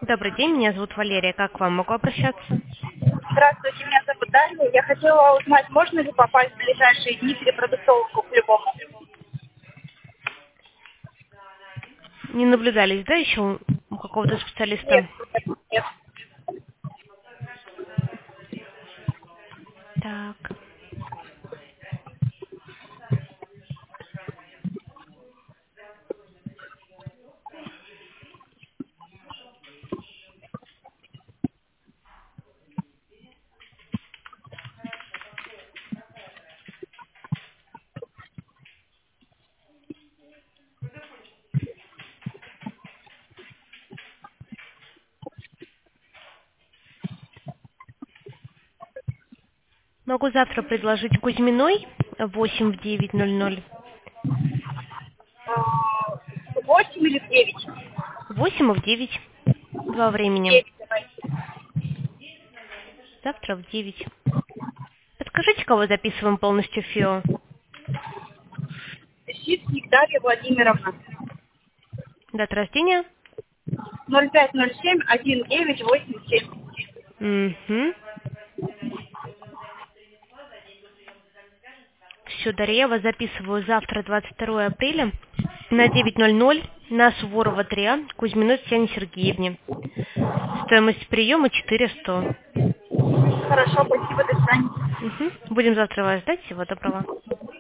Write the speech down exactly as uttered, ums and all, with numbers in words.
Добрый день, меня зовут Валерия. Как к вам могу обращаться? Здравствуйте, меня зовут Дарья. Я хотела узнать, можно ли попасть в ближайшие дни в репродуктологу к любому? Не наблюдались, да, еще у у какого-то Нет, специалиста? нет. Так. Могу завтра предложить Кузьминой в восемь в девять ноль ноль. А, Восемь или в девять? В восемь и в девять. Два времени. Девять, давайте. Завтра в девять. Подскажите, кого записываем полностью в ФИО? Щитник Дарья Владимировна. Дата рождения? ноль пять ноль семь один девять восемь семь. Угу. Все, Дарья, я вас записываю завтра, двадцать второе апреля, на девять ноль ноль на Суворова три А, Кузьминой Татьяне Сергеевне. Стоимость приема четыре сто. Хорошо, спасибо, до свидания. Угу. Будем завтра вас ждать. Всего доброго.